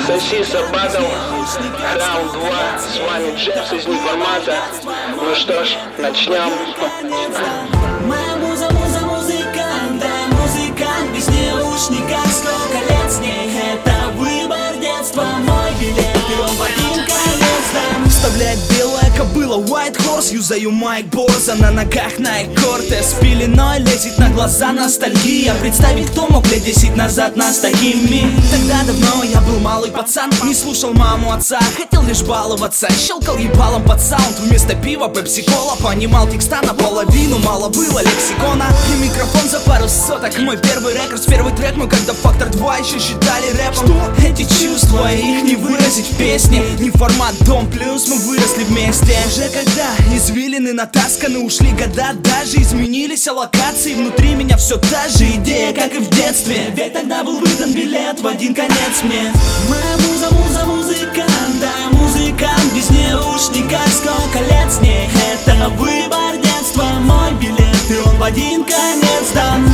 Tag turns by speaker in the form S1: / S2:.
S1: Сосиса батл, раунд 2. С вами Джефф из Неформата. Ну что ж, начнем.
S2: Моя муза, музыкант, да, музыкант. Без наушника сколько лет с ней. Это выбор детства, мой билет, и он в один конец, да. Вставляет белая кобыла, white horse. Юзаю майк Борза, на ногах Nike Cortez. Пеленой лезет на глаза ностальгия. Представить, кто мог лет 10 назад нас такими. Тогда давно я был малый пацан, не слушал маму, отца, хотел лишь баловаться. Щелкал ебалом под саунд, вместо пива пепси-кола. Понимал текста наполовину, мало было лексикона. И микрофон за пару соток, мой первый рекорд, первый трек мой, когда Фактор 2 еще считали рэпом. Что? Эти чувства, их не выразить в песне. Не формат дом плюс, мы выросли вместе. Уже когда извилины натасканы, ушли года, даже изменились локации. Внутри меня все та же идея, как и в детстве. Ведь тогда был выдан билет в один конец мне. Моя муза, музыкант, да, музыкант. Без наушника сколько лет с ней. Это выбор детства, мой билет, и он в один конец, да.